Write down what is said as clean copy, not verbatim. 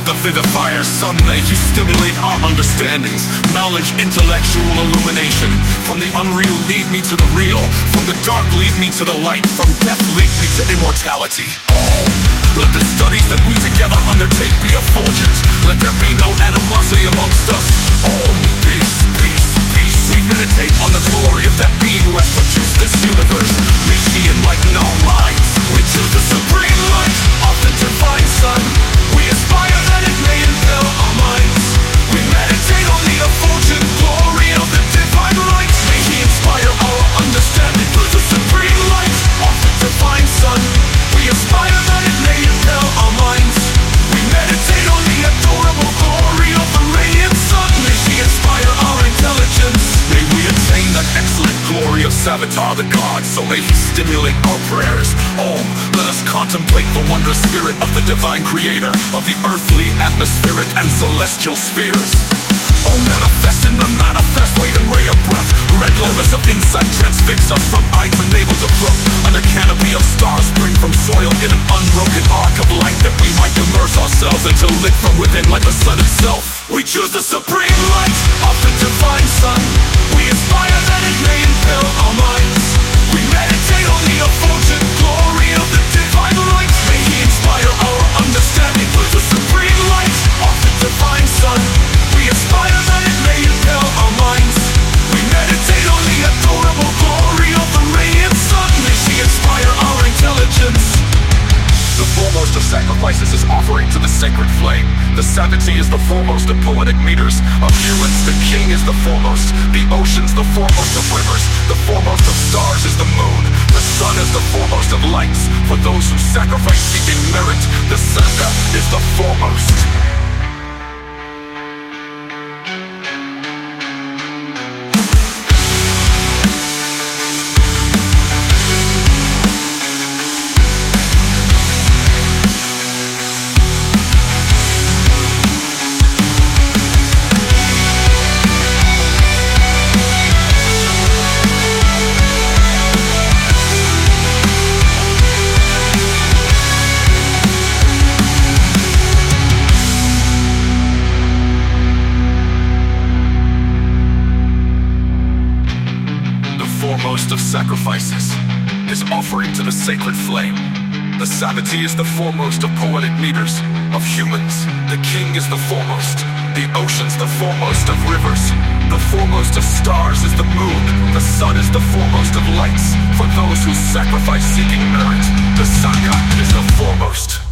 The vivifier sun, may he stimulate our understandings. Knowledge, intellectual illumination. From the unreal lead me to the real. From the dark lead me to the light. From death lead me to immortality. Let the studies that we together undertake be effulgent. Let there be no animosity amongst us. All peace, peace, peace. We meditate on the glory of that being who has produced this universe. May she enlighten our minds. We choose the supreme light of the divine sun. We aspire that it may impel our minds. We meditate on the effulgent glory of the divine light. May he inspire our understanding through the supreme light of the divine sun. We aspire that it may impel our minds. We meditate on the adorable glory of the radiant sun. May she inspire our intelligence. May we attain that excellent glory of Savitar the God. So may he stimulate our prayers. Let us contemplate the wondrous spirit of the divine creator of the earthly, atmospheric, and celestial spheres. Manifest in the manifest light and ray of breath. Red lotus of insight transfix us from eye to navel to throat. Under canopy of stars spring from soil in an unbroken arc of light, that we might immerse ourselves until lit from within like the sun itself. We choose the supreme light of the divine sun. We aspire that it may impel our minds. We meditate on the effulgent glory of the divine light. May he inspire our understanding through the supreme light of the divine sun. We aspire that it may impel our minds. We meditate on the adorable glory of the radiant sun. May she inspire our intelligence. The foremost of sacrifices is offering to the sacred flame. The Savity is the foremost of poetic meters. Of humans, the king is the foremost. The oceans, the foremost of rivers. The foremost of stars is the moon. The sun is the foremost of lights. For those who sacrifice seeking merit, the Sangha is the foremost. Foremost of sacrifices is offering to the sacred flame. The Savity is the foremost of poetic meters. Of humans, the king is the foremost. The oceans, the foremost of rivers. The foremost of stars is the moon. The sun is the foremost of lights. For those who sacrifice seeking merit, the Sangha is the foremost.